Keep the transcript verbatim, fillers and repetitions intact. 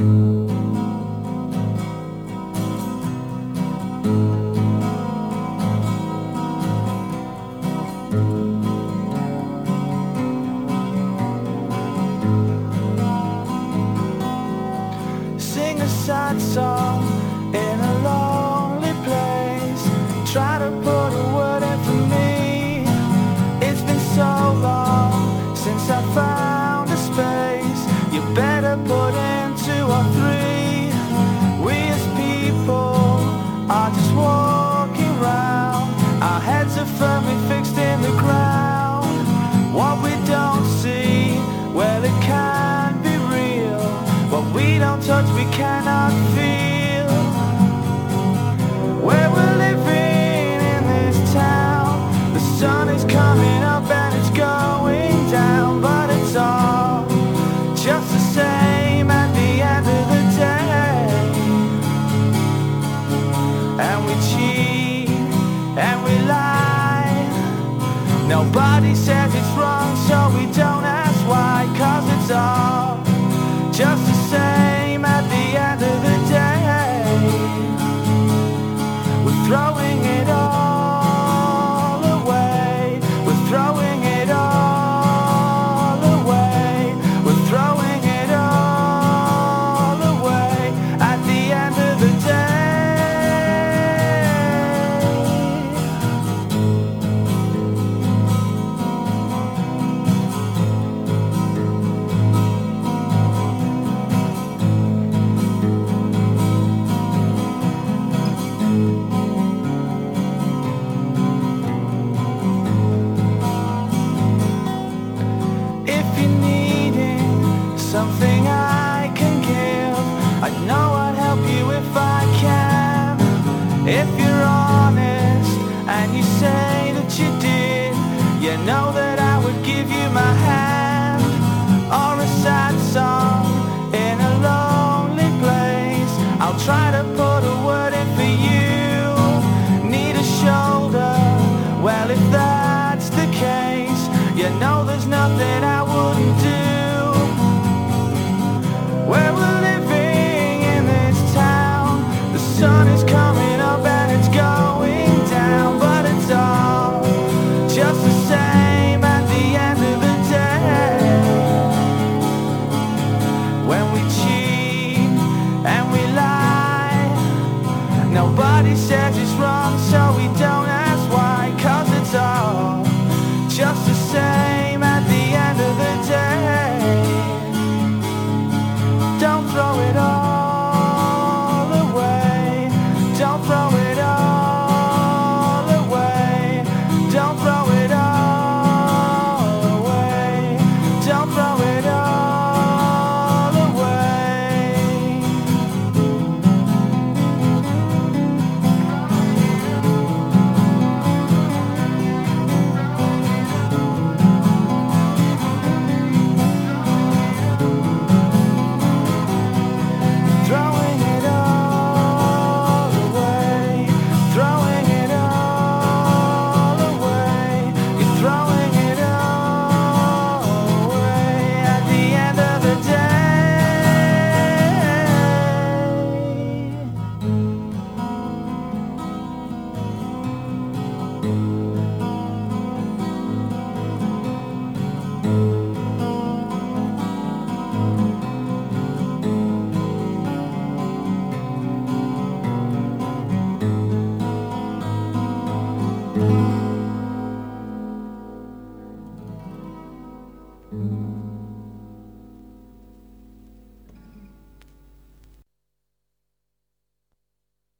Sing a sad song in a lonely place. Try to put a word in for me. It's been so long since I found a space. You better put in two or three. We as people are just walking round. Our heads are firmly fixed in the ground. What we don't see, well, it can be real. What we don't touch, we cannot feel. Where we're living in this town, the sun is coming up and it's going down, but it's all just the same at the end of the day. And we cheat and we lie. Nobody says it's wrong, so we don't ask why, 'cause it's all just the same at the end of the day. We're throwing it all away. We're throwing it all away. We're throwing it all away at the end of the day. Something I can give, I know I'd help you if I can. If you're honest and you say that you did, you know that I would give you my hand. Or a sad song in a lonely place, I'll try to put a word in for you. Need a shoulder, well, if that's the case, you know there's nothing I wouldn't do.